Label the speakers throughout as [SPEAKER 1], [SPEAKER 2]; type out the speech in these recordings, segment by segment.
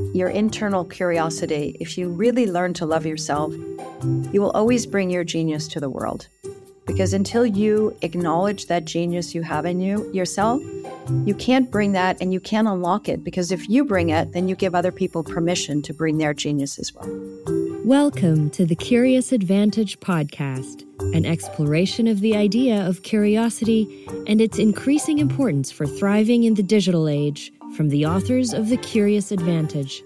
[SPEAKER 1] your internal curiosity, if you really learn to love yourself, you will always bring your genius to the world. Because until you acknowledge that genius you have in yourself, you can't bring that and you can't unlock it. Because if you bring it, then you give other people permission to bring their genius as well.
[SPEAKER 2] Welcome to the Curious Advantage podcast, an exploration of the idea of curiosity and its increasing importance for thriving in the digital age, from the authors of The Curious Advantage.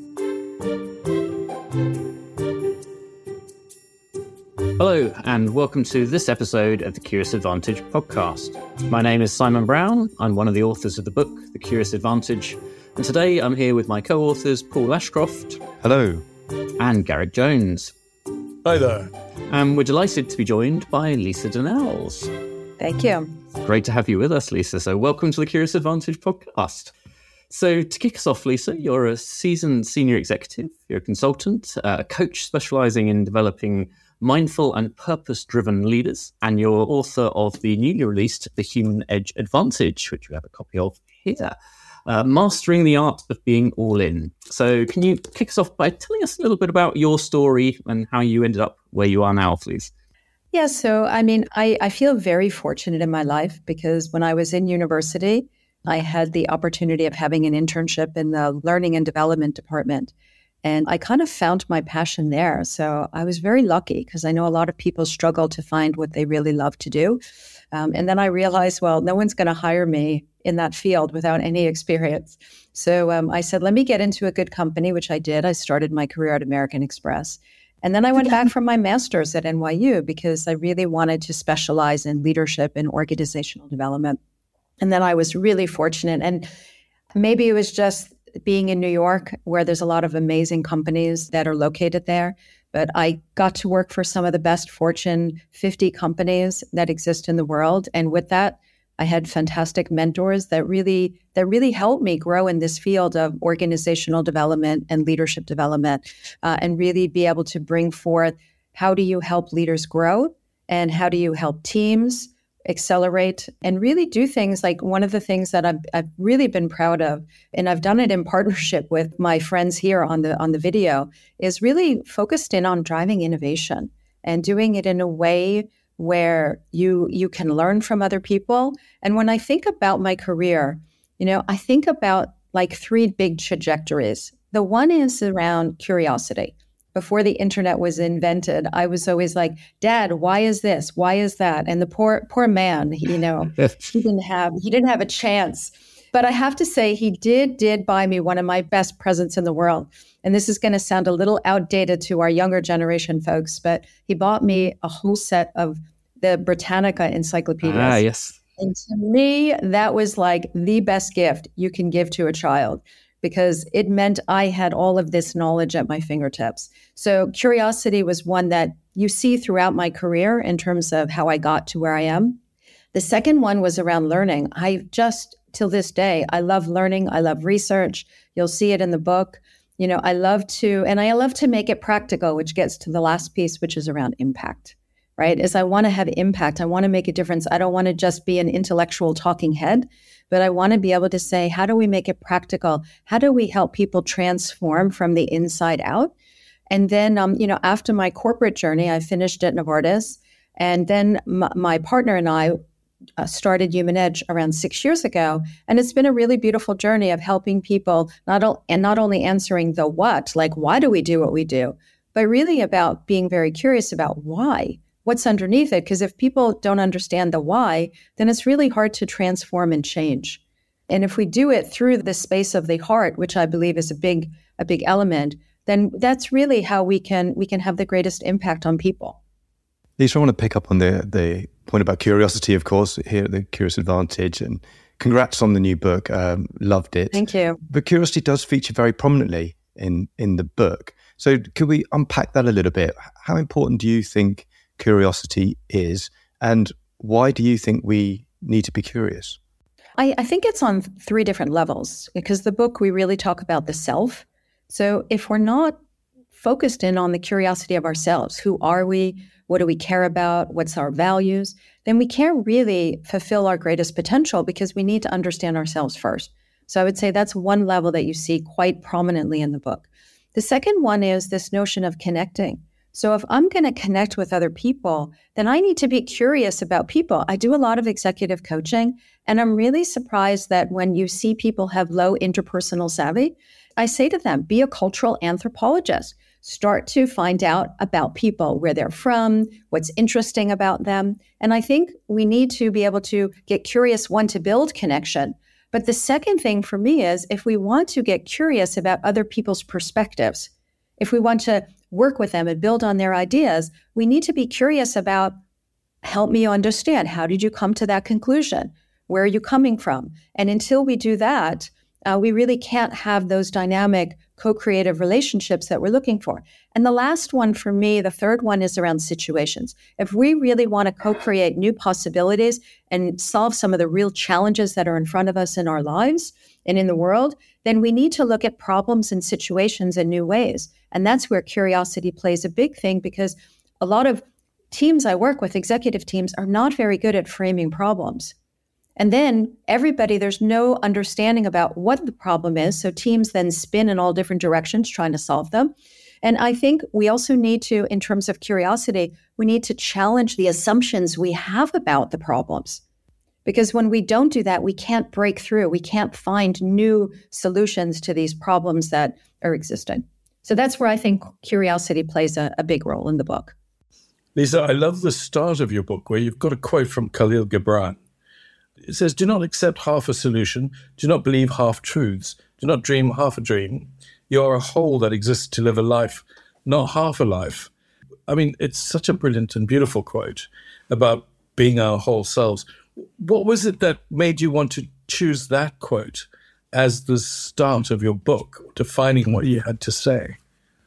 [SPEAKER 3] Hello, and welcome to this episode of the Curious Advantage podcast. My name is Simon Brown. I'm one of the authors of the book, The Curious Advantage. And today I'm here with my co-authors, Paul Ashcroft.
[SPEAKER 4] Hello.
[SPEAKER 3] And Garrick Jones.
[SPEAKER 5] Hi there.
[SPEAKER 3] And we're delighted to be joined by Lisa Donnells.
[SPEAKER 1] Thank you.
[SPEAKER 3] Great to have you with us, Lisa. So welcome to the Curious Advantage podcast. So to kick us off, Lisa, you're a seasoned senior executive, you're a consultant, a coach specializing in developing mindful and purpose-driven leaders, and you're author of the newly released The Human Edge Advantage, which we have a copy of here, Mastering the Art of Being All In. So can you kick us off by telling us a little bit about your story and how you ended up where you are now, please?
[SPEAKER 1] Yeah, so I feel very fortunate in my life because when I was in university, I had the opportunity of having an internship in the learning and development department. And I kind of found my passion there. So I was very lucky because I know a lot of people struggle to find what they really love to do. And then I realized, well, no one's going to hire me in that field without any experience. So I said, let me get into a good company, which I did. I started my career at American Express. And then I went back for my master's at NYU because I really wanted to specialize in leadership and organizational development. And then I was really fortunate. And maybe it was just being in New York, where there's a lot of amazing companies that are located there. But I got to work for some of the best Fortune 50 companies that exist in the world. And with that, I had fantastic mentors that really helped me grow in this field of organizational development and leadership development, and really be able to bring forth how do you help leaders grow and how do you help teams accelerate and really do things. Like one of the things that I've really been proud of, and I've done it in partnership with my friends here on the video, is really focused in on driving innovation and doing it in a way where you can learn from other people. And when I think about my career, I think about like three big trajectories. The one is around curiosity. Before the internet was invented, I was always like, Dad, why is this? Why is that? And the poor man, he didn't have a chance. But I have to say, he did buy me one of my best presents in the world. And this is going to sound a little outdated to our younger generation folks, but he bought me a whole set of the Britannica encyclopedias.
[SPEAKER 3] Ah, yes.
[SPEAKER 1] And to me, that was like the best gift you can give to a child, because it meant I had all of this knowledge at my fingertips. So curiosity was one that you see throughout my career in terms of how I got to where I am. The second one was around learning. Till this day, I love learning. I love research. You'll see it in the book. I love to make it practical, which gets to the last piece, which is around impact, right? Is I want to have impact. I want to make a difference. I don't want to just be an intellectual talking head, but I want to be able to say, how do we make it practical? How do we help people transform from the inside out? And then, after my corporate journey, I finished at Novartis. And then my partner and I started Human Edge around 6 years ago. And it's been a really beautiful journny of helping people, not only answering the what, like why do we do what we do, but really about being very curious about why. What's underneath it? Because if people don't understand the why, then it's really hard to transform and change. And if we do it through the space of the heart, which I believe is a big element, then that's really how we can have the greatest impact on people.
[SPEAKER 4] Lisa, I want to pick up on the point about curiosity, of course, here at the Curious Advantage. And congrats on the new book. Loved it.
[SPEAKER 1] Thank you.
[SPEAKER 4] But curiosity does feature very prominently in the book. So could we unpack that a little bit? How important do you think curiosity is, and why do you think we need to be curious?
[SPEAKER 1] I think it's on three different levels, because the book, we really talk about the self. So if we're not focused in on the curiosity of ourselves, who are we? What do we care about? What's our values? Then we can't really fulfill our greatest potential, because we need to understand ourselves first. So I would say that's one level that you see quite prominently in the book. The second one is this notion of connecting. So if I'm going to connect with other people, then I need to be curious about people. I do a lot of executive coaching, and I'm really surprised that when you see people have low interpersonal savvy, I say to them, be a cultural anthropologist. Start to find out about people, where they're from, what's interesting about them. And I think we need to be able to get curious, one, to build connection. But the second thing for me is if we want to get curious about other people's perspectives, if we want to work with them and build on their ideas, we need to be curious about, help me understand, how did you come to that conclusion? Where are you coming from? And until we do that, we really can't have those dynamic co-creative relationships that we're looking for. And the last one for me, the third one, is around situations. If we really want to co-create new possibilities and solve some of the real challenges that are in front of us in our lives and in the world, then we need to look at problems and situations in new ways. And that's where curiosity plays a big thing, because a lot of teams I work with, executive teams, are not very good at framing problems. And then there's no understanding about what the problem is. So teams then spin in all different directions trying to solve them. And I think we also need to, in terms of curiosity, we need to challenge the assumptions we have about the problems. Because when we don't do that, we can't break through. We can't find new solutions to these problems that are existing. So that's where I think curiosity plays a big role in the book.
[SPEAKER 5] Lisa, I love the start of your book where you've got a quote from Khalil Gibran. It says, do not accept half a solution. Do not believe half truths. Do not dream half a dream. You are a whole that exists to live a life, not half a life. I mean, it's such a brilliant and beautiful quote about being our whole selves. What was it that made you want to choose that quote as the start of your book, defining what you had to say?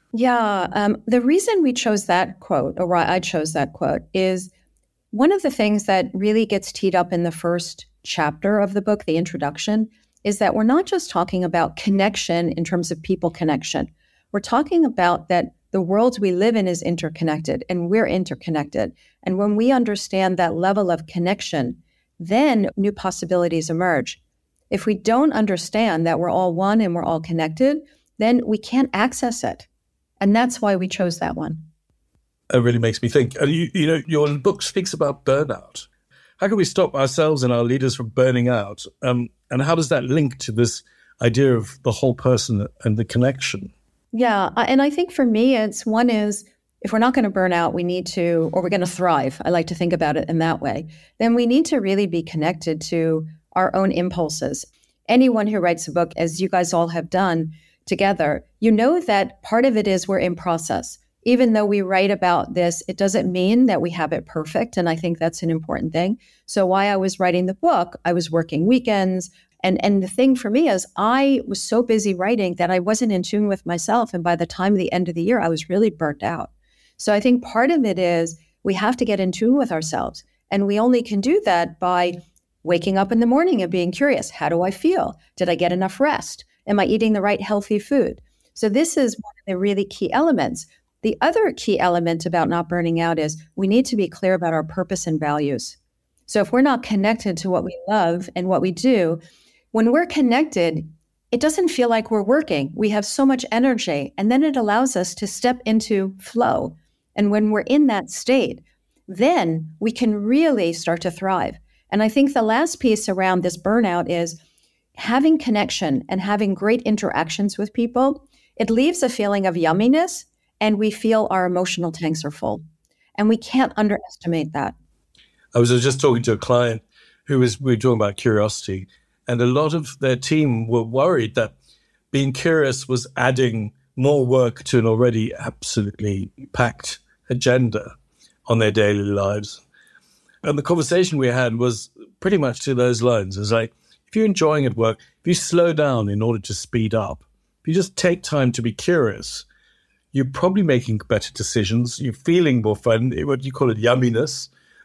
[SPEAKER 1] Yeah, the reason we chose that quote, or why I chose that quote, is one of the things that really gets teed up in the first chapter of the book, the introduction, is that we're not just talking about connection in terms of people connection. We're talking about that the world we live in is interconnected, and we're interconnected. And when we understand that level of connection, then new possibilities emerge. If we don't understand that we're all one and we're all connected, then we can't access it. And that's why we chose that one.
[SPEAKER 5] It really makes me think. You know, your book speaks about burnout. How can we stop ourselves and our leaders from burning out? And how does that link to this idea of the whole person and the connection?
[SPEAKER 1] Yeah, and I think for me, one is, if we're not going to burn out, we need to, or we're going to thrive. I like to think about it in that way. Then we need to really be connected to our own impulses. Anyone who writes a book, as you guys all have done together, you know that part of it is we're in process. Even though we write about this, it doesn't mean that we have it perfect. And I think that's an important thing. So while I was writing the book, I was working weekends. And the thing for me is I was so busy writing that I wasn't in tune with myself. And by the time of the end of the year, I was really burnt out. So I think part of it is we have to get in tune with ourselves. And we only can do that by waking up in the morning and being curious. How do I feel? Did I get enough rest? Am I eating the right healthy food? So this is one of the really key elements. The other key element about not burning out is we need to be clear about our purpose and values. So if we're not connected to what we love and what we do, when we're connected, it doesn't feel like we're working. We have so much energy, and then it allows us to step into flow. And when we're in that state, then we can really start to thrive. And I think the last piece around this burnout is having connection and having great interactions with people. It leaves a feeling of yumminess, and we feel our emotional tanks are full. And we can't underestimate that.
[SPEAKER 5] I was just talking to a client we were talking about curiosity, and a lot of their team were worried that being curious was adding more work to an already absolutely packed agenda on their daily lives. And the conversation we had was pretty much to those lines. It's like, if you're enjoying at work, if you slow down in order to speed up, if you just take time to be curious, you're probably making better decisions. You're feeling more fun. What you call it, yumminess.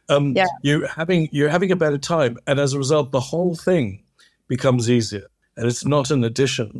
[SPEAKER 5] You're having a better time, and as a result, the whole thing becomes easier. And it's not an addition.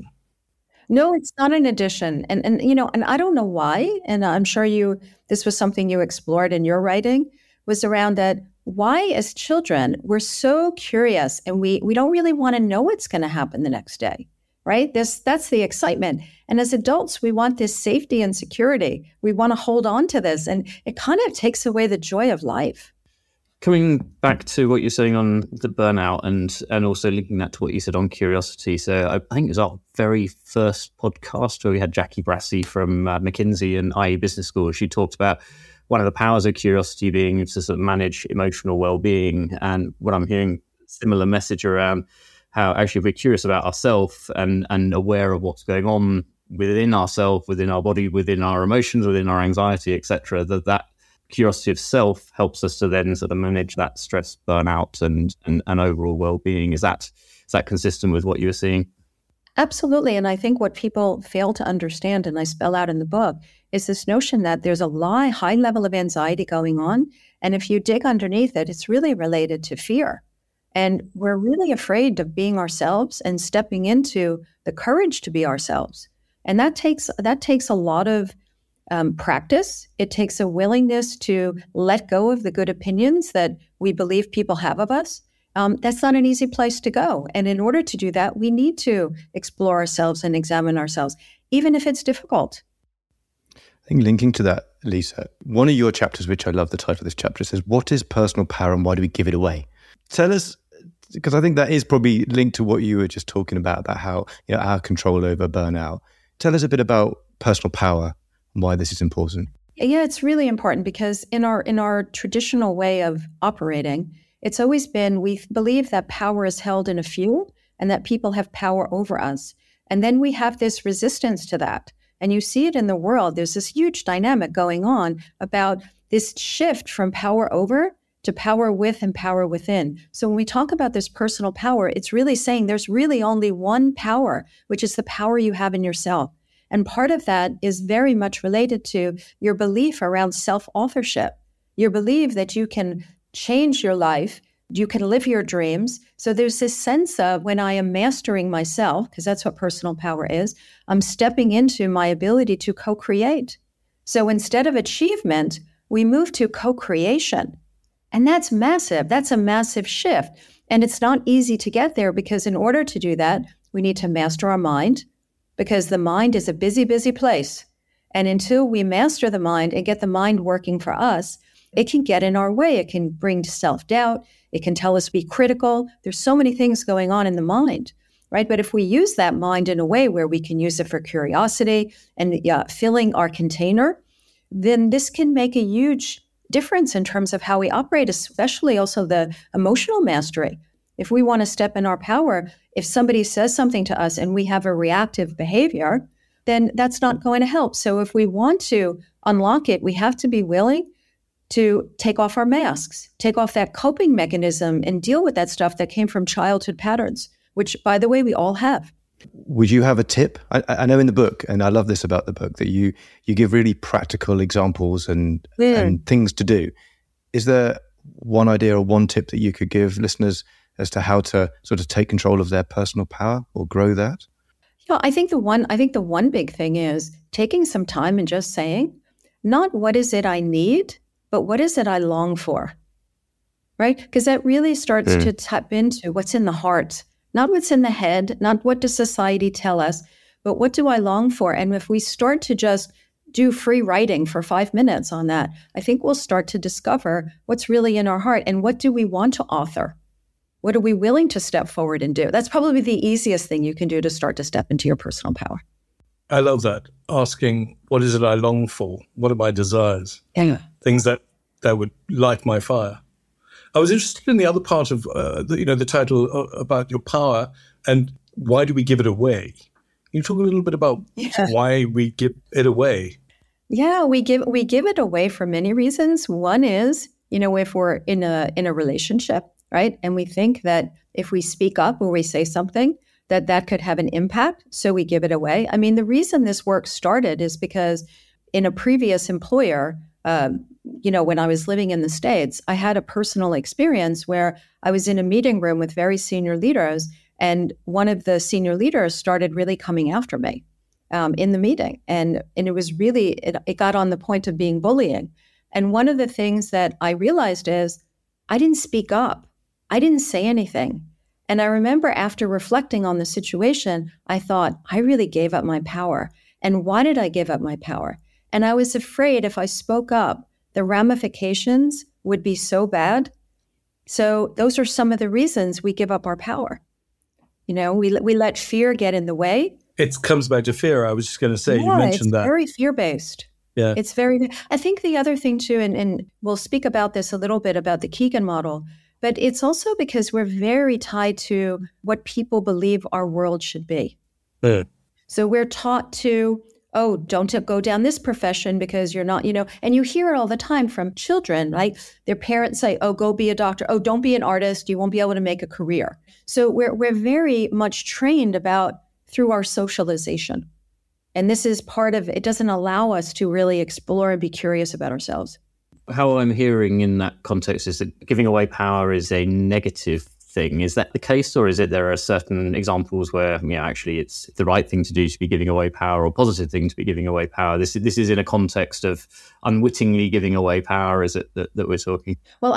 [SPEAKER 1] No, it's not an addition, and I don't know why. And I'm sure this was something you explored in your writing, was around that why as children, we're so curious and we don't really want to know what's going to happen the next day, right? That's the excitement. And as adults, we want this safety and security. We want to hold on to this. And it kind of takes away the joy of life.
[SPEAKER 3] Coming back to what you're saying on the burnout and also linking that to what you said on curiosity. So I think it was our very first podcast where we had Jackie Brassey from McKinsey and IE Business School. She talked about one of the powers of curiosity being to sort of manage emotional well-being. And what I'm hearing, similar message around how actually if we're curious about ourselves and aware of what's going on within ourselves, within our body, within our emotions, within our anxiety, etc., that curiosity of self helps us to then sort of manage that stress, burnout, and overall well-being. Is that consistent with what you were seeing?
[SPEAKER 1] Absolutely. And I think what people fail to understand, and I spell out in the book, is this notion that there's a high level of anxiety going on. And if you dig underneath it, it's really related to fear. And we're really afraid of being ourselves and stepping into the courage to be ourselves. And that takes a lot of practice. It takes a willingness to let go of the good opinions that we believe people have of us. That's not an easy place to go. And in order to do that, we need to explore ourselves and examine ourselves, even if it's difficult.
[SPEAKER 4] I think linking to that, Lisa, one of your chapters, which I love the title of this chapter, says, "What is personal power and why do we give it away?" Tell us, because I think that is probably linked to what you were just talking about how, our control over burnout. Tell us a bit about personal power and why this is important.
[SPEAKER 1] Yeah, it's really important because in our traditional way of operating, it's always been, we believe that power is held in a few and that people have power over us. And then we have this resistance to that. And you see it in the world. There's this huge dynamic going on about this shift from power over to power with and power within. So when we talk about this personal power, it's really saying there's really only one power, which is the power you have in yourself. And part of that is very much related to your belief around self-authorship. Your belief that you can change your life, you can live your dreams. So there's this sense of when I am mastering myself, because that's what personal power is, I'm stepping into my ability to co-create. So instead of achievement, we move to co-creation. And that's massive. That's a massive shift. And it's not easy to get there because in order to do that, we need to master our mind because the mind is a busy, busy place. And until we master the mind and get the mind working for us, it can get in our way. It can bring self-doubt. It can tell us to be critical. There's so many things going on in the mind, right? But if we use that mind in a way where we can use it for curiosity and filling our container, then this can make a huge difference in terms of how we operate, especially also the emotional mastery. If we want to step in our power, if somebody says something to us and we have a reactive behavior, then that's not going to help. So if we want to unlock it, we have to be willing to take off our masks, take off that coping mechanism and deal with that stuff that came from childhood patterns, which, by the way, we all have.
[SPEAKER 4] Would you have a tip? I know in the book, and I love this about the book, that you give really practical examples and things to do. Is there one idea or one tip that you could give listeners as to how to sort of take control of their personal power or grow that?
[SPEAKER 1] I think the one big thing is taking some time and just saying, not what is it I need, but what is it I long for, right? Because that really starts to tap into what's in the heart, not what's in the head, not what does society tell us, but what do I long for? And if we start to just do free writing for 5 minutes on that, I think we'll start to discover what's really in our heart and what do we want to author? What are we willing to step forward and do? That's probably the easiest thing you can do to start to step into your personal power.
[SPEAKER 5] I love that. Asking, what is it I long for? What are my desires?
[SPEAKER 1] Yeah.
[SPEAKER 5] Things that would light my fire. I was interested in the other part of the title about your power and why do we give it away? Can you talk a little bit about why we give it away?
[SPEAKER 1] Yeah, we give it away for many reasons. One is, if we're in a relationship, right, and we think that if we speak up or we say something, that could have an impact, so we give it away. I mean, the reason this work started is because in a previous employer, when I was living in the States, I had a personal experience where I was in a meeting room with very senior leaders, and one of the senior leaders started really coming after me in the meeting. And it was really, it got on the point of being bullying. And one of the things that I realized is I didn't speak up. I didn't say anything. And I remember after reflecting on the situation, I thought, I really gave up my power. And why did I give up my power? And I was afraid if I spoke up, the ramifications would be so bad. So those are some of the reasons we give up our power. We let fear get in the way.
[SPEAKER 5] It comes back to fear. I was just going to say, you mentioned that.
[SPEAKER 1] It's very fear-based.
[SPEAKER 5] Yeah.
[SPEAKER 1] I think the other thing too, and we'll speak about this a little bit about the Keegan model, but it's also because we're very tied to what people believe our world should be.
[SPEAKER 5] Yeah.
[SPEAKER 1] So we're taught to, don't go down this profession because you're not, and you hear it all the time from children, right? Their parents say, go be a doctor. Don't be an artist. You won't be able to make a career. So we're very much trained through our socialization. And this is part of, it doesn't allow us to really explore and be curious about ourselves.
[SPEAKER 3] How I'm hearing in that context is that giving away power is a negative thing. Is that the case, or is it there are certain examples where actually it's the right thing to do to be giving away power, or positive thing to be giving away power? This is in a context of unwittingly giving away power. Is it that we're talking?
[SPEAKER 1] Well,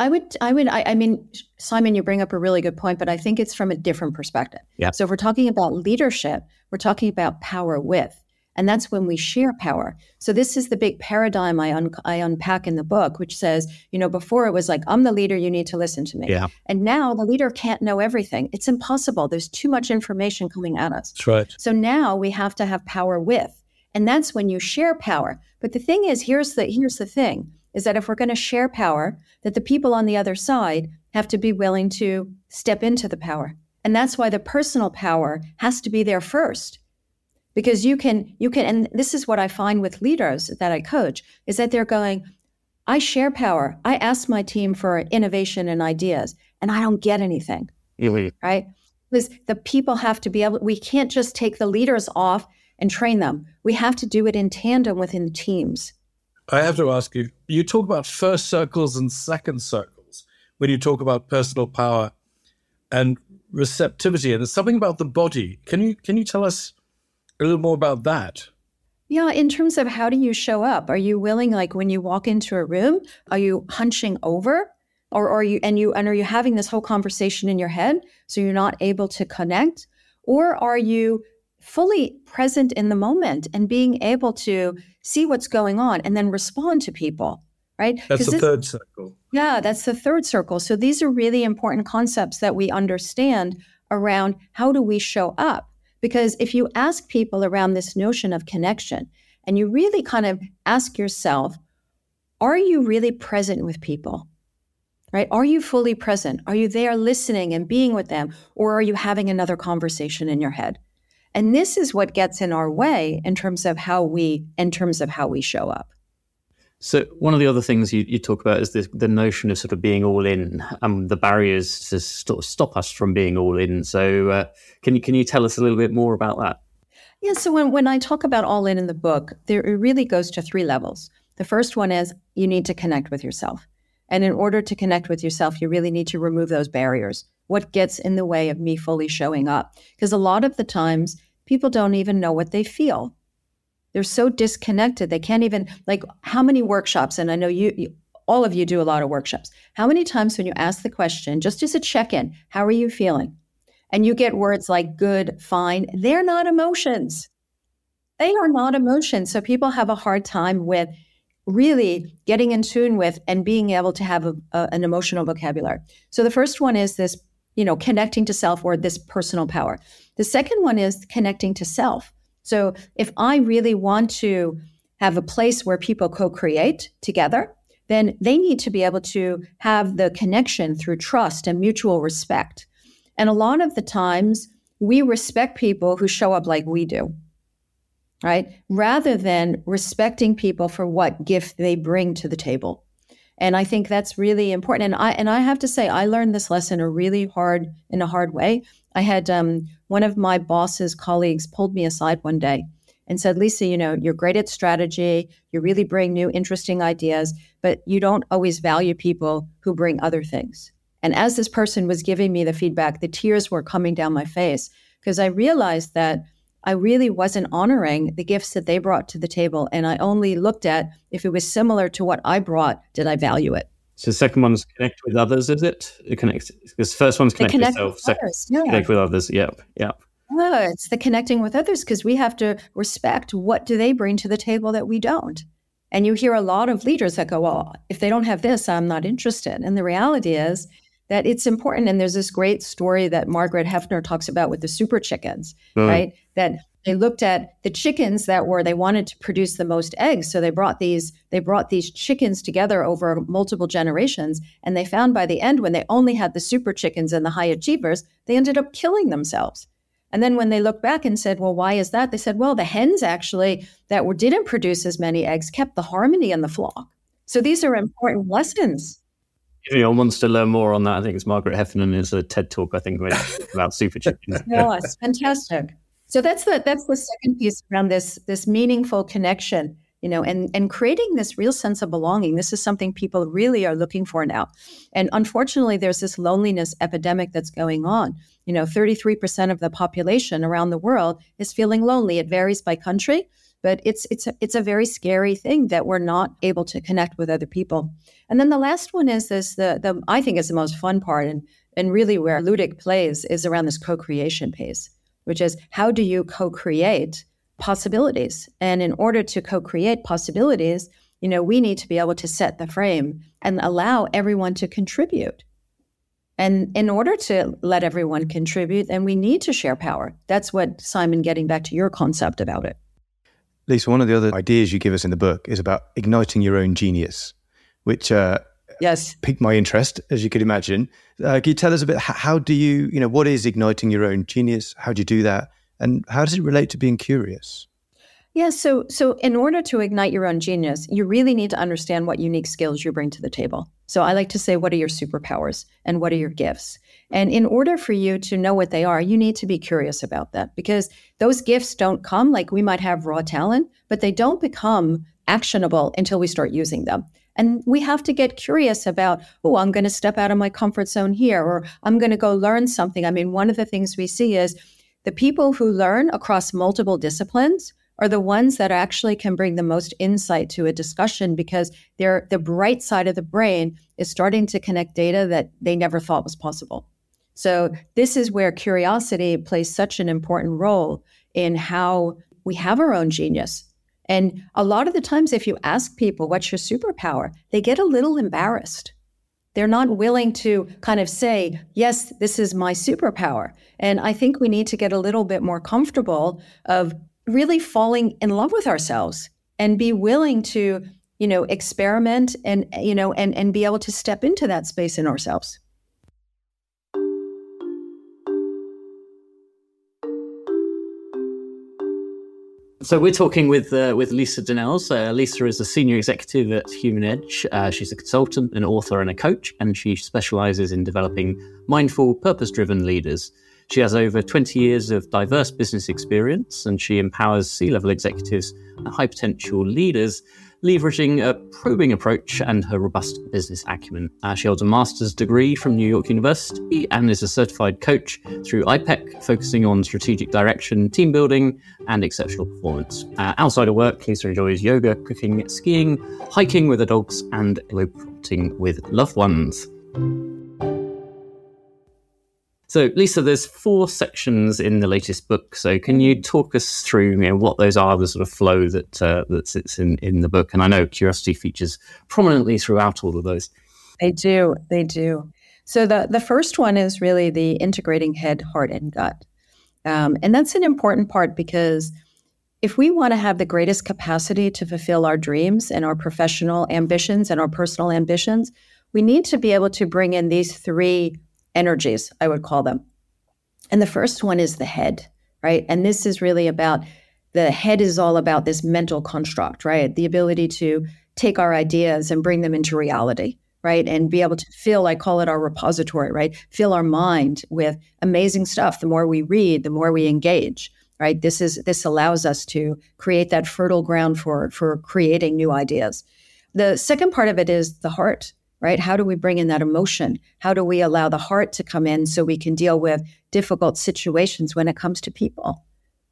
[SPEAKER 1] I mean, Simon, you bring up a really good point, but I think it's from a different perspective.
[SPEAKER 3] Yeah.
[SPEAKER 1] So if we're talking about leadership, we're talking about power with. And that's when we share power. So this is the big paradigm I unpack in the book, which says, before it was like, I'm the leader, you need to listen to me.
[SPEAKER 3] Yeah.
[SPEAKER 1] And now the leader can't know everything. It's impossible. There's too much information coming at us.
[SPEAKER 5] That's right.
[SPEAKER 1] So now we have to have power with. And that's when you share power. But the thing is, here's the thing, is that if we're going to share power, that the people on the other side have to be willing to step into the power. And that's why the personal power has to be there first. Because you can, and this is what I find with leaders that I coach, is that they're going, I share power. I ask my team for innovation and ideas, and I don't get anything, right? Because the people have to be able, we can't just take the leaders off and train them. We have to do it in tandem within the teams.
[SPEAKER 5] I have to ask you, you talk about first circles and second circles when you talk about personal power and receptivity, and there's something about the body. Can you tell us a little more about that?
[SPEAKER 1] Yeah, in terms of how do you show up? Are you willing, like when you walk into a room, are you hunching over? Or are you having this whole conversation in your head so you're not able to connect? Or are you fully present in the moment and being able to see what's going on and then respond to people, right?
[SPEAKER 5] That's the third circle.
[SPEAKER 1] Yeah, that's the third circle. So these are really important concepts that we understand around how do we show up. Because if you ask people around this notion of connection and you really kind of ask yourself, are you really present with people, right? Are you fully present? Are you there listening and being with them? Or are you having another conversation in your head? And this is what gets in our way in terms of how we show up.
[SPEAKER 3] So one of the other things you talk about is the notion of sort of being all in, the barriers to stop us from being all in. So can you tell us a little bit more about that?
[SPEAKER 1] Yeah, so when I talk about all in the book, it really goes to 3 levels. The first one is you need to connect with yourself. And in order to connect with yourself, you really need to remove those barriers. What gets in the way of me fully showing up? Because a lot of the times, people don't even know what they feel. They're so disconnected. They can't even, like, how many workshops, and I know you all of you do a lot of workshops. How many times when you ask the question, just as a check-in, how are you feeling? And you get words like good, fine. They're not emotions. They are not emotions. So people have a hard time with really getting in tune with and being able to have an emotional vocabulary. So the first one is this, connecting to self, or this personal power. The second one is connecting to self. So if I really want to have a place where people co-create together, then they need to be able to have the connection through trust and mutual respect. And a lot of the times we respect people who show up like we do, right? Rather than respecting people for what gift they bring to the table. And I think that's really important. And I have to say, I learned this lesson in a hard way. I had one of my boss's colleagues pulled me aside one day and said, Lisa, you're great at strategy. You really bring new, interesting ideas, but you don't always value people who bring other things. And as this person was giving me the feedback, the tears were coming down my face because I realized that I really wasn't honoring the gifts that they brought to the table. And I only looked at if it was similar to what I brought, did I value it?
[SPEAKER 3] So the second one's connect with others, is it? It connects, because the first one's connect yourself,
[SPEAKER 1] with others. Yeah.
[SPEAKER 3] Connect with others. Yep.
[SPEAKER 1] Oh, it's the connecting with others, because we have to respect what do they bring to the table that we don't. And you hear a lot of leaders that go, well, if they don't have this, I'm not interested. And the reality is that it's important. And there's this great story that Margaret Hefner talks about with the super chickens, right? That they looked at the chickens they wanted to produce the most eggs. So they brought these chickens together over multiple generations. And they found by the end, when they only had the super chickens and the high achievers, they ended up killing themselves. And then when they looked back and said, well, why is that? They said, well, the hens actually that didn't produce as many eggs kept the harmony in the flock. So these are important lessons.
[SPEAKER 3] If anyone wants to learn more on that, I think it's Margaret Heffernan is a TED Talk, I think, about super chickens.
[SPEAKER 1] Yeah, it's fantastic. So that's the second piece around this meaningful connection, and creating this real sense of belonging. This is something people really are looking for now. And unfortunately, there's this loneliness epidemic that's going on. 33% of the population around the world is feeling lonely. It varies by country, but it's a very scary thing that we're not able to connect with other people. And then the last one is this, the I think is the most fun part, and really where Ludic plays is around this co-creation piece, which is how do you co-create possibilities? And in order to co-create possibilities, we need to be able to set the frame and allow everyone to contribute. And in order to let everyone contribute, then we need to share power. That's what, Simon, getting back to your concept about it.
[SPEAKER 4] Lisa, one of the other ideas you give us in the book is about igniting your own genius, which
[SPEAKER 1] yes,
[SPEAKER 4] piqued my interest, as you could imagine. Can you tell us a bit, how do you, what is igniting your own genius? How do you do that? And how does it relate to being curious?
[SPEAKER 1] Yeah, so in order to ignite your own genius, you really need to understand what unique skills you bring to the table. So I like to say, what are your superpowers and what are your gifts? And in order for you to know what they are, you need to be curious about that, because those gifts don't come, like we might have raw talent, but they don't become actionable until we start using them. And we have to get curious about, I'm going to step out of my comfort zone here, or I'm going to go learn something. I mean, one of the things we see is the people who learn across multiple disciplines are the ones that actually can bring the most insight to a discussion, because the bright side of the brain is starting to connect data that they never thought was possible. So this is where curiosity plays such an important role in how we have our own genius. And a lot of the times, if you ask people, what's your superpower? They get a little embarrassed. They're not willing to kind of say, yes, this is my superpower. And I think we need to get a little bit more comfortable of really falling in love with ourselves and be willing to, experiment and be able to step into that space in ourselves.
[SPEAKER 3] So we're talking with Lisa Donnells. Lisa is a senior executive at Human Edge. She's a consultant, an author, and a coach, and she specializes in developing mindful, purpose-driven leaders. She has over 20 years of diverse business experience, and she empowers C-level executives and high-potential leaders, leveraging a probing approach and her robust business acumen. She holds a master's degree from New York University and is a certified coach through IPEC, focusing on strategic direction, team building, and exceptional performance. Outside of work, Lisa enjoys yoga, cooking, skiing, hiking with her dogs, and globetrotting with loved ones. So, Lisa, there's 4 sections in the latest book. So can you talk us through what those are, the sort of flow that sits in the book? And I know curiosity features prominently throughout all of those.
[SPEAKER 1] They do. So the first one is really the integrating head, heart, and gut. And that's an important part, because if we want to have the greatest capacity to fulfill our dreams and our professional ambitions and our personal ambitions, we need to be able to bring in these 3 energies, I would call them. And the first one is the head, right? And this is really about, the head is all about this mental construct, right? The ability to take our ideas and bring them into reality, right? And be able to fill, I call it our repository, right? Fill our mind with amazing stuff. The more we read, the more we engage, right? This allows us to create that fertile ground for creating new ideas. The second part of it is the heart, right? How do we bring in that emotion? How do we allow the heart to come in so we can deal with difficult situations when it comes to people,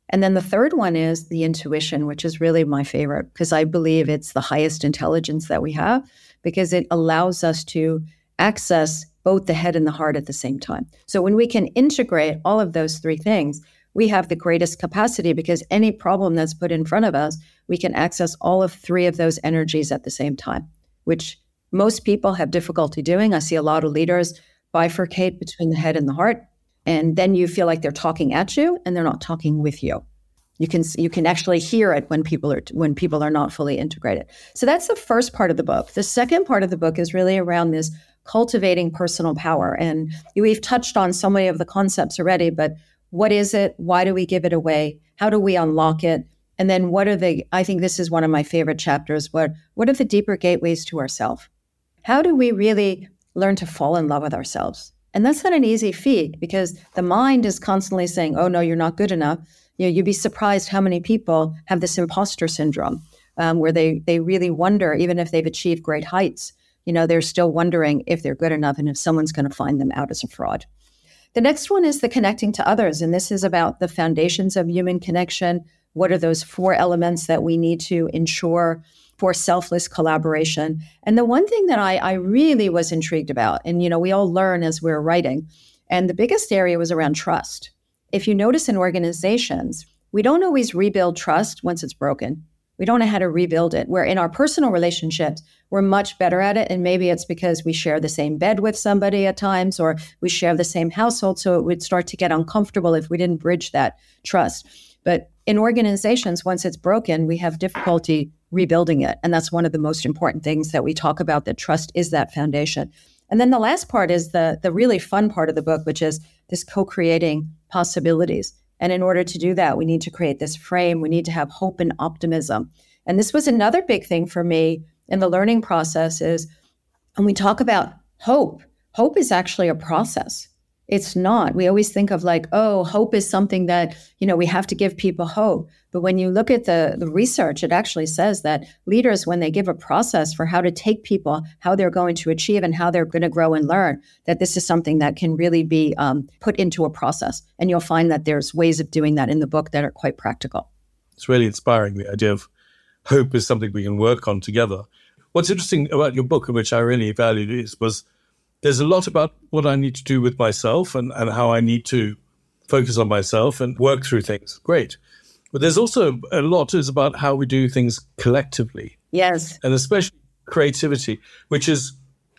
[SPEAKER 1] And then the third one is the intuition, which is really my favorite because I believe it's the highest intelligence that we have because it allows us to access both the head and the heart at the same time. So when we can integrate all of those three things, we have the greatest capacity because any problem that's put in front of us, we can access all of three of those energies at the same time, which most people have difficulty doing. I see a lot of leaders bifurcate between the head and the heart. And then you feel like they're talking at you and they're not talking with you. You can actually hear it when people are not fully integrated. So that's the first part of the book. The second part of the book is really around this cultivating personal power. And we've touched on so many of the concepts already, but what is it? Why do we give it away? How do we unlock it? And then I think this is one of my favorite chapters. What are the deeper gateways to ourselves? How do we really learn to fall in love with ourselves? And that's not an easy feat because the mind is constantly saying, oh, no, you're not good enough. You'd be surprised how many people have this imposter syndrome where they really wonder, even if they've achieved great heights, they're still wondering if they're good enough and if someone's going to find them out as a fraud. The next one is the connecting to others. And this is about the foundations of human connection. What are those 4 elements that we need to ensure for selfless collaboration? And the one thing that I really was intrigued about, and we all learn as we're writing, and the biggest area was around trust. If you notice in organizations, we don't always rebuild trust once it's broken. We don't know how to rebuild it. Where in our personal relationships, we're much better at it. And maybe it's because we share the same bed with somebody at times, or we share the same household. So it would start to get uncomfortable if we didn't bridge that trust. But in organizations, once it's broken, we have difficulty rebuilding it. And that's one of the most important things that we talk about, that trust is that foundation. And then the last part is the really fun part of the book, which is this co-creating possibilities. And in order to do that, we need to create this frame. We need to have hope and optimism. And this was another big thing for me in the learning process is when we talk about hope, hope is actually a process. It's not. We always think of like, oh, hope is something that, we have to give people hope. But when you look at the research, it actually says that leaders, when they give a process for how to take people, how they're going to achieve and how they're going to grow and learn, that this is something that can really be put into a process. And you'll find that there's ways of doing that in the book that are quite practical.
[SPEAKER 5] It's really inspiring, the idea of hope is something we can work on together. What's interesting about your book, and which I really valued, was there's a lot about what I need to do with myself and how I need to focus on myself and work through things. Great. But there's also a lot is about how we do things collectively.
[SPEAKER 1] Yes.
[SPEAKER 5] And especially creativity, which is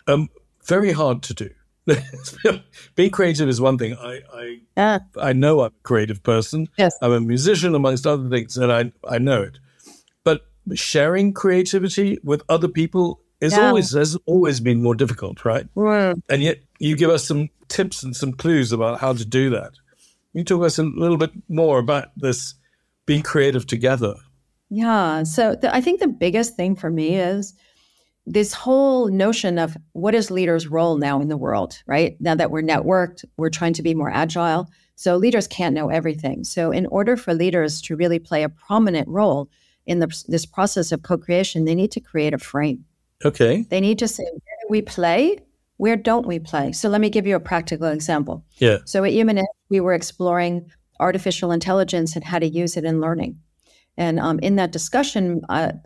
[SPEAKER 5] very hard to do. Being creative is one thing. I know I'm a creative person.
[SPEAKER 1] Yes.
[SPEAKER 5] I'm a musician, amongst other things, and I know it. But sharing creativity with other people has always been more difficult, right?
[SPEAKER 1] Mm.
[SPEAKER 5] And yet you give us some tips and some clues about how to do that. Can you talk to us a little bit more about this being creative together?
[SPEAKER 1] Yeah. So I think the biggest thing for me is this whole notion of what is leaders' role now in the world, right? Now that we're networked, we're trying to be more agile. So leaders can't know everything. So in order for leaders to really play a prominent role in this process of co-creation, they need to create a frame.
[SPEAKER 5] Okay.
[SPEAKER 1] They need to say, where do we play? Where don't we play? So let me give you a practical example.
[SPEAKER 5] Yeah.
[SPEAKER 1] So at Humanist, we were exploring artificial intelligence and how to use it in learning. And in that discussion,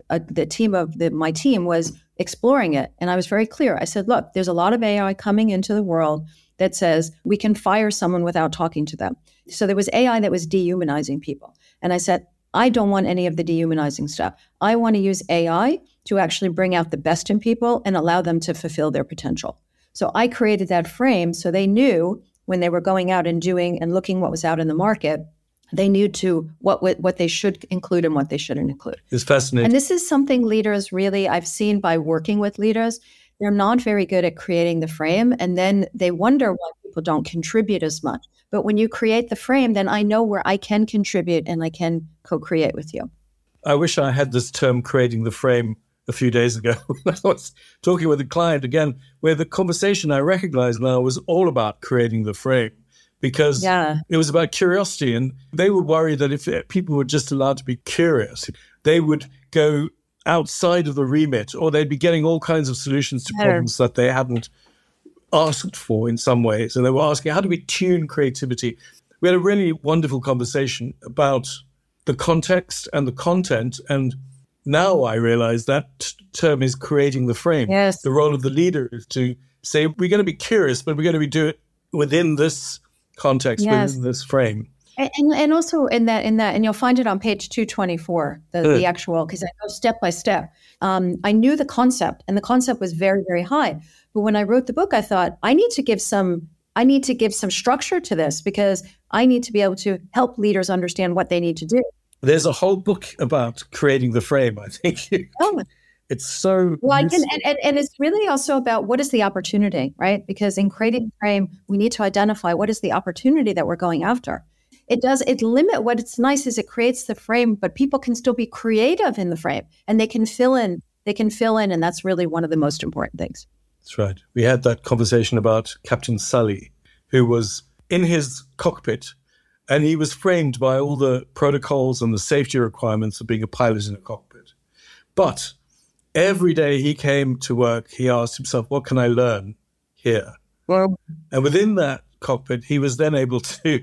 [SPEAKER 1] my team was exploring it. And I was very clear. I said, look, there's a lot of AI coming into the world that says we can fire someone without talking to them. So there was AI that was dehumanizing people. And I said, I don't want any of the dehumanizing stuff. I want to use AI to actually bring out the best in people and allow them to fulfill their potential. So I created that frame so they knew when they were going out and doing and looking what was out in the market, they knew what they should include and what they shouldn't include.
[SPEAKER 5] It's fascinating.
[SPEAKER 1] And this is something leaders really, I've seen by working with leaders, they're not very good at creating the frame. And then they wonder why people don't contribute as much. But when you create the frame, then I know where I can contribute and I can co-create with you.
[SPEAKER 5] I wish I had this term creating the frame a few days ago. I was talking with a client again, where the conversation I recognize now was all about creating the frame. Because it was about curiosity. And they were worried that if people were just allowed to be curious, they would go outside of the remit, or they'd be getting all kinds of solutions to problems that they hadn't asked for in some ways. And they were asking, how do we tune creativity? We had a really wonderful conversation about the context and the content. And now I realize that term is creating the frame.
[SPEAKER 1] Yes.
[SPEAKER 5] The role of the leader is to say, we're going to be curious, but we're going to do it within this context,
[SPEAKER 1] Yes.
[SPEAKER 5] within this frame.
[SPEAKER 1] And also in that, and you'll find it on page 224, the actual, because I go step by step. I knew the concept, and the concept was very, very high. But when I wrote the book, I thought I need to give some structure to this, because I need to be able to help leaders understand what they need to do.
[SPEAKER 5] There's a whole book about creating the frame, I think. It's so
[SPEAKER 1] well, and it's really also about what is the opportunity, right? Because in creating the frame, we need to identify what is the opportunity that we're going after. What's nice is it creates the frame, but people can still be creative in the frame, and they can fill in, and that's really one of the most important things.
[SPEAKER 5] That's right. We had that conversation about Captain Sully, who was in his cockpit, and he was framed by all the protocols and the safety requirements of being a pilot in a cockpit. But every day he came to work, he asked himself, what can I learn here?
[SPEAKER 1] Well,
[SPEAKER 5] and within that cockpit, he was then able to,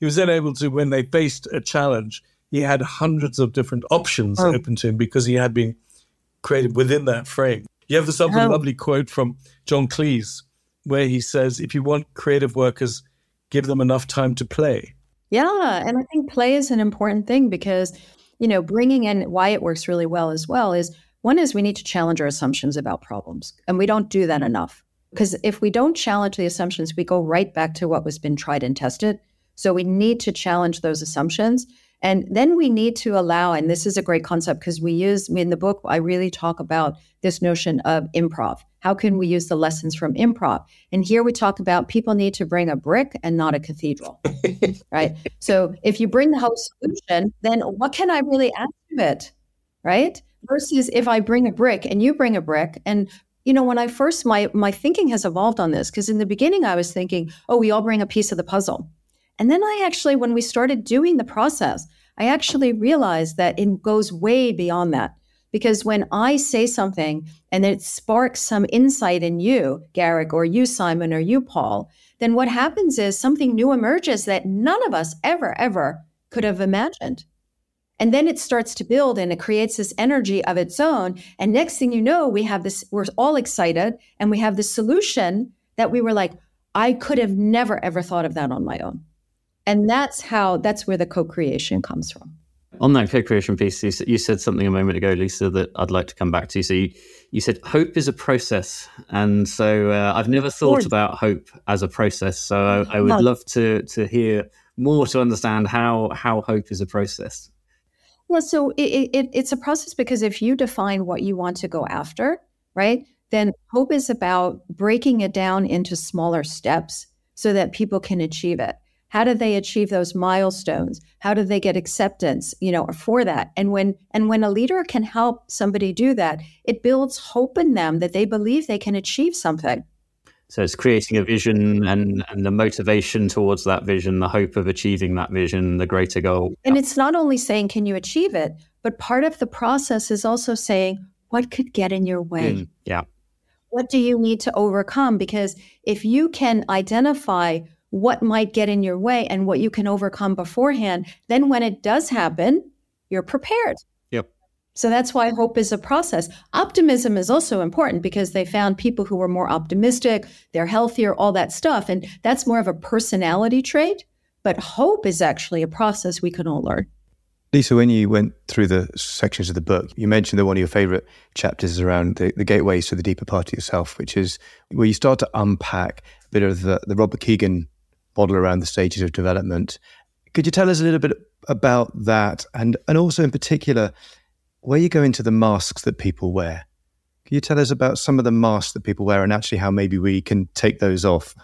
[SPEAKER 5] when they faced a challenge, he had hundreds of different options open to him because he had been created within that frame. You have this other lovely quote from John Cleese, where he says, if you want creative workers, give them enough time to play.
[SPEAKER 1] Yeah, and I think play is an important thing because, bringing in why it works really well as well is, one is we need to challenge our assumptions about problems, and we don't do that enough. Because if we don't challenge the assumptions, we go right back to what was been tried and tested. So we need to challenge those assumptions. And then we need to allow, and this is a great concept because in the book, I really talk about this notion of improv. How can we use the lessons from improv? And here we talk about people need to bring a brick and not a cathedral, right? So if you bring the whole solution, then what can I really add to it, right? Versus if I bring a brick and you bring a brick. And, when I first, my thinking has evolved on this because in the beginning I was thinking, we all bring a piece of the puzzle. And then when we started doing the process, I actually realized that it goes way beyond that. Because when I say something and it sparks some insight in you, Garrick, or you, Simon, or you, Paul, then what happens is something new emerges that none of us ever could have imagined. And then it starts to build and it creates this energy of its own. And next thing you know, we're all excited and we have this solution that we were like, I could have never, ever thought of that on my own. And that's where the co-creation comes from.
[SPEAKER 3] On that co-creation piece, you said something a moment ago, Lisa, that I'd like to come back to. So you said hope is a process. And so I've never thought about hope as a process. So I would love to hear more to understand how hope is a process.
[SPEAKER 1] Well, so it's a process because if you define what you want to go after, right, then hope is about breaking it down into smaller steps so that people can achieve it. How do they achieve those milestones? How do they get acceptance, for that? And when a leader can help somebody do that, it builds hope in them that they believe they can achieve something.
[SPEAKER 3] So it's creating a vision and the motivation towards that vision, the hope of achieving that vision, the greater goal.
[SPEAKER 1] And it's not only saying, can you achieve it? But part of the process is also saying, what could get in your way?
[SPEAKER 3] Yeah.
[SPEAKER 1] What do you need to overcome? Because if you can identify what might get in your way and what you can overcome beforehand, then when it does happen, you're prepared.
[SPEAKER 3] Yep.
[SPEAKER 1] So that's why hope is a process. Optimism is also important because they found people who were more optimistic, they're healthier, all that stuff. And that's more of a personality trait. But hope is actually a process we can all learn.
[SPEAKER 4] Lisa, when you went through the sections of the book, you mentioned that one of your favorite chapters is around the gateways to the deeper part of yourself, which is where you start to unpack a bit of the Robert Kegan model around the stages of development. Could you tell us a little bit about that? And also in particular, where you go into the masks that people wear. Can you tell us about some of the masks that people wear and actually how maybe we can take those off?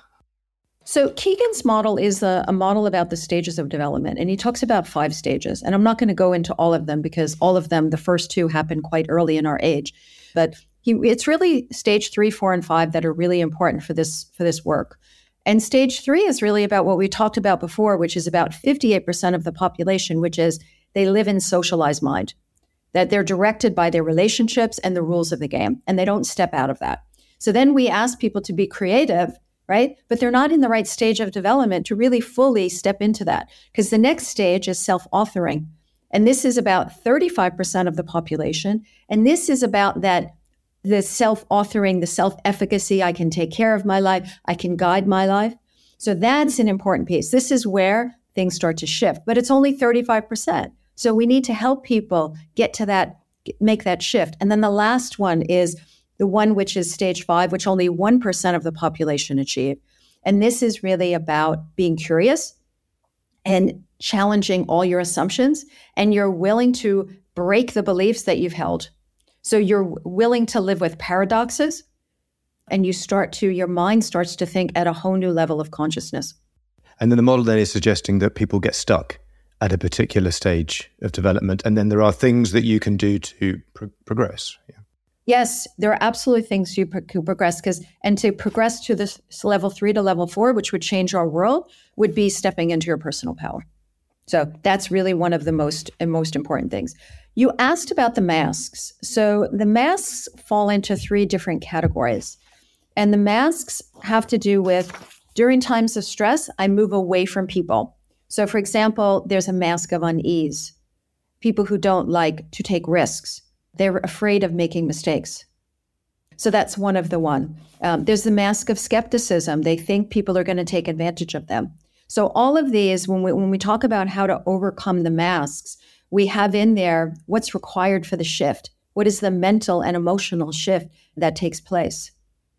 [SPEAKER 1] So Kegan's model is a model about the stages of development, and he talks about 5 stages. And I'm not going to go into all of them because all of them, the first 2 happen quite early in our age. But it's really stage 3, 4, and 5 that are really important for this work. And stage 3 is really about what we talked about before, which is about 58% of the population, which is they live in socialized mind, that they're directed by their relationships and the rules of the game, and they don't step out of that. So then we ask people to be creative, right? But they're not in the right stage of development to really fully step into that, because the next stage is self-authoring. And this is about 35% of the population. And this is about the self-authoring, the self-efficacy. I can take care of my life. I can guide my life. So that's an important piece. This is where things start to shift, but it's only 35%. So we need to help people get to that, make that shift. And then the last one is the one which is stage 5, which only 1% of the population achieve. And this is really about being curious and challenging all your assumptions. And you're willing to break the beliefs that you've held. So you're willing to live with paradoxes, and your mind starts to think at a whole new level of consciousness.
[SPEAKER 4] And then the model then is suggesting that people get stuck at a particular stage of development, and then there are things that you can do to progress. Yeah.
[SPEAKER 1] Yes, there are absolutely things you can progress, and to progress to this level 3 to level 4, which would change our world, would be stepping into your personal power. So that's really one of the most important things. You asked about the masks. So the masks fall into 3 different categories. And the masks have to do with, during times of stress, I move away from people. So for example, there's a mask of unease. People who don't like to take risks. They're afraid of making mistakes. So that's one of the one. There's the mask of skepticism. They think people are going to take advantage of them. So all of these, when we talk about how to overcome the masks, we have in there what's required for the shift. What is the mental and emotional shift that takes place?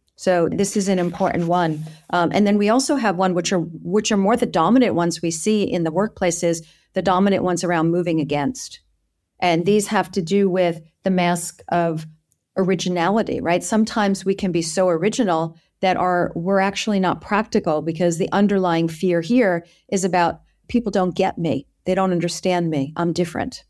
[SPEAKER 1] So this is an important one. And then we also have one which are more the dominant ones we see in the workplaces, the dominant ones around moving against. And these have to do with the mask of originality, right? Sometimes we can be so original that we're actually not practical, because the underlying fear here is about people don't get me. They don't understand me. I'm different.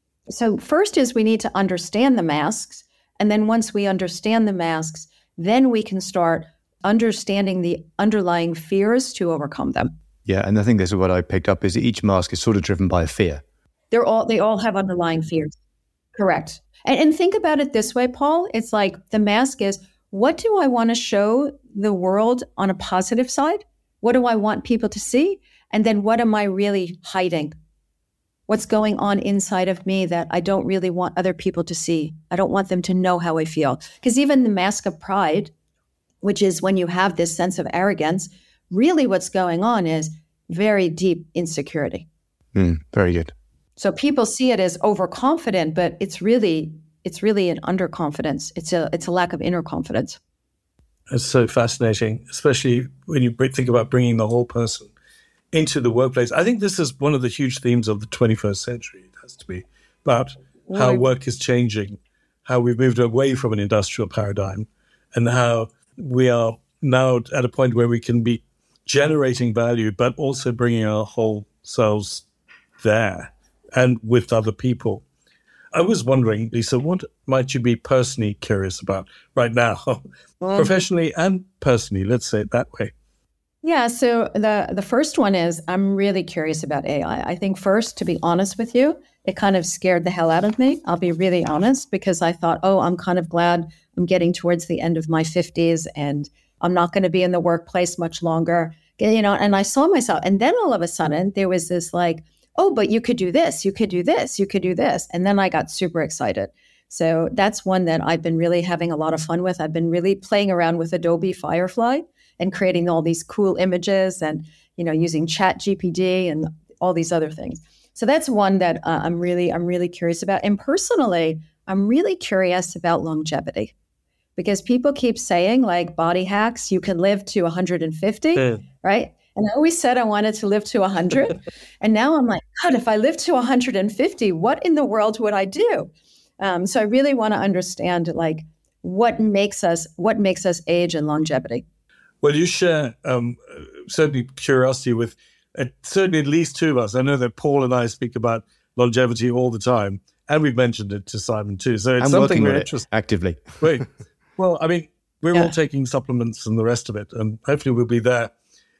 [SPEAKER 1] So first is we need to understand the masks. And then once we understand the masks, then we can start understanding the underlying fears to overcome them.
[SPEAKER 4] Yeah, and I think this is what I picked up, is each mask is sort of driven by a fear.
[SPEAKER 1] They all have underlying fears. Correct. And think about it this way, Paul. It's like the mask is, what do I want to show the world on a positive side? What do I want people to see? And then what am I really hiding? What's going on inside of me that I don't really want other people to see? I don't want them to know how I feel. Because even the mask of pride, which is when you have this sense of arrogance, really what's going on is very deep insecurity.
[SPEAKER 4] Very good.
[SPEAKER 1] So people see it as overconfident, but it's really an underconfidence. It's a lack of inner confidence.
[SPEAKER 5] It's so fascinating, especially when you think about bringing the whole person into the workplace. I think this is one of the huge themes of the 21st century. It has to be about how work is changing, how we've moved away from an industrial paradigm, and how we are now at a point where we can be generating value, but also bringing our whole selves there and with other people. I was wondering, Lisa, what might you be personally curious about right now, professionally and personally? Let's say it that way.
[SPEAKER 1] Yeah, so the first one is I'm really curious about AI. I think first, to be honest with you, it kind of scared the hell out of me. I'll be really honest, because I thought, I'm kind of glad I'm getting towards the end of my 50s and I'm not going to be in the workplace much longer, and I saw myself. And then all of a sudden there was this like, but you could do this, you could do this, you could do this. And then I got super excited. So that's one that I've been really having a lot of fun with. I've been really playing around with Adobe Firefly and creating all these cool images and, using ChatGPT and all these other things. So that's one that I'm really curious about. And personally, I'm really curious about longevity, because people keep saying like body hacks, you can live to 150, right? And I always said I wanted to live to 100. And now I'm like, God, if I live to 150, what in the world would I do? So I really want to understand like what makes us age and longevity.
[SPEAKER 5] Well, you share certainly curiosity with certainly at least two of us. I know that Paul and I speak about longevity all the time, and we've mentioned it to Simon too. So it's something we're interested
[SPEAKER 4] actively.
[SPEAKER 5] Wait, well, I mean, we're all taking supplements and the rest of it, and hopefully we'll be there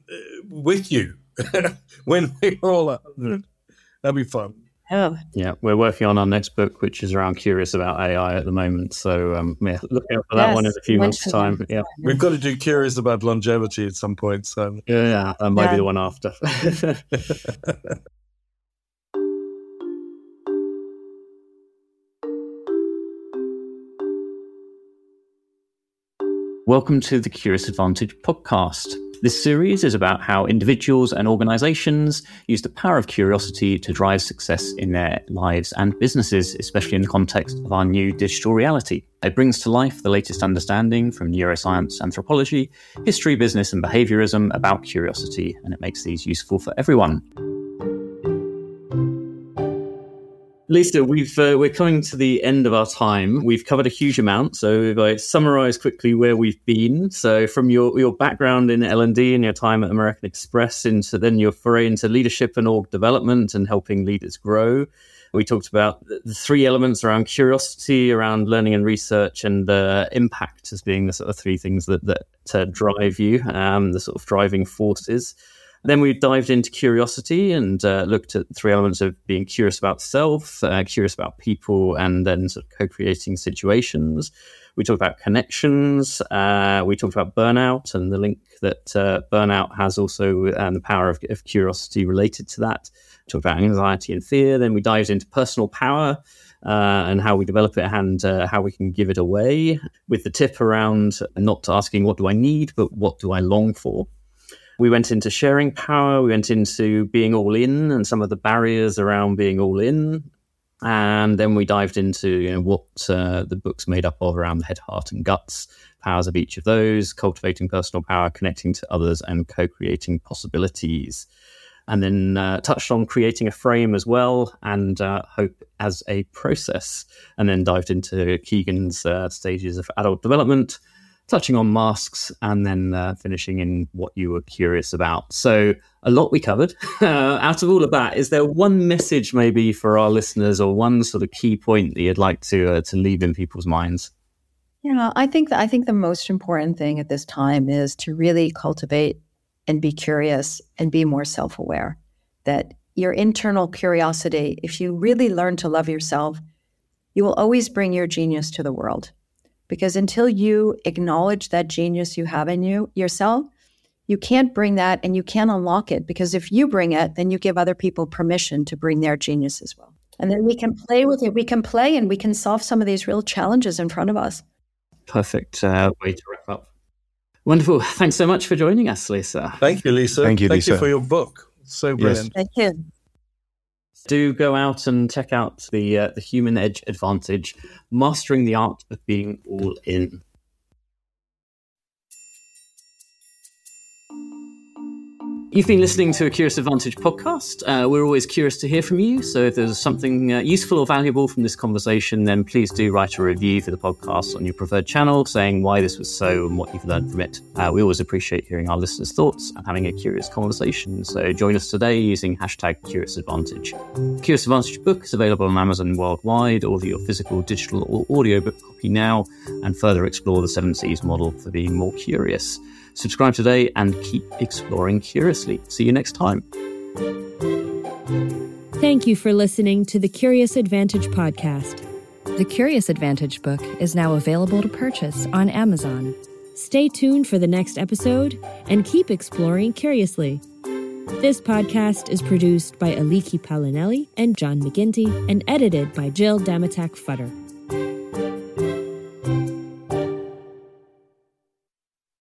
[SPEAKER 5] with you when we're all 100. That'd be fun.
[SPEAKER 1] Oh.
[SPEAKER 3] Yeah, we're working on our next book, which is around Curious about AI at the moment. So look out for that one in a few months' time. Yeah,
[SPEAKER 5] we've got to do Curious about longevity at some point. So
[SPEAKER 3] yeah, that might be the one after. Welcome to the Curious Advantage podcast. This series is about how individuals and organizations use the power of curiosity to drive success in their lives and businesses, especially in the context of our new digital reality. It brings to life the latest understanding from neuroscience, anthropology, history, business, and behaviorism about curiosity, and it makes these useful for everyone. Lisa, we're coming to the end of our time. We've covered a huge amount. So if I summarize quickly where we've been. So from your background in L&D and your time at American Express into then your foray into leadership and org development and helping leaders grow. We talked about the three elements around curiosity, around learning and research, and impact as being the sort of three things that drive you, the sort of driving forces. Then we dived into curiosity and looked at the three elements of being curious about self, curious about people, and then sort of co-creating situations. We talked about connections. We talked about burnout and the link that burnout has also, and the power of curiosity related to that. We talked about anxiety and fear. Then we dived into personal power and how we develop it and how we can give it away, with the tip around not asking what do I need, but what do I long for. We went into sharing power. We went into being all in and some of the barriers around being all in. And then we dived into what the book's made up of around the head, heart, and guts, powers of each of those, cultivating personal power, connecting to others, and co-creating possibilities. And then touched on creating a frame as well, and hope as a process. And then dived into Keegan's stages of adult development, touching on masks, and then finishing in what you were curious about. So a lot we covered. Out of all of that, is there one message maybe for our listeners, or one sort of key point that you'd like to leave in people's minds?
[SPEAKER 1] I think the most important thing at this time is to really cultivate and be curious and be more self-aware. That your internal curiosity, if you really learn to love yourself, you will always bring your genius to the world. Because until you acknowledge that genius you have in yourself, you can't bring that and you can't unlock it. Because if you bring it, then you give other people permission to bring their genius as well. And then we can play with it. We can play and we can solve some of these real challenges in front of us.
[SPEAKER 3] Perfect way to wrap up. Wonderful. Thanks so much for joining us, Lisa.
[SPEAKER 5] Thank you, Lisa.
[SPEAKER 4] Thank you, Lisa.
[SPEAKER 5] Thank you for your book. So brilliant.
[SPEAKER 1] Yes. Thank you.
[SPEAKER 3] Do go out and check out the Human Edge Advantage, Mastering the Art of Being All In. You've been listening to a Curious Advantage podcast. We're always curious to hear from you. So if there's something useful or valuable from this conversation, then please do write a review for the podcast on your preferred channel, saying why this was so and what you've learned from it. We always appreciate hearing our listeners' thoughts and having a curious conversation. So join us today using #CuriousAdvantage. Curious Advantage book is available on Amazon worldwide. Order your physical, digital, or audiobook copy now and further explore the 7 C's model for being more curious. Subscribe today and keep exploring curiously. See you next time.
[SPEAKER 2] Thank you for listening to the Curious Advantage podcast.
[SPEAKER 6] The Curious Advantage book is now available to purchase on Amazon.
[SPEAKER 2] Stay tuned for the next episode and keep exploring curiously. This podcast is produced by Aliki Palinelli and John McGinty and edited by Jill Damatak-Futter.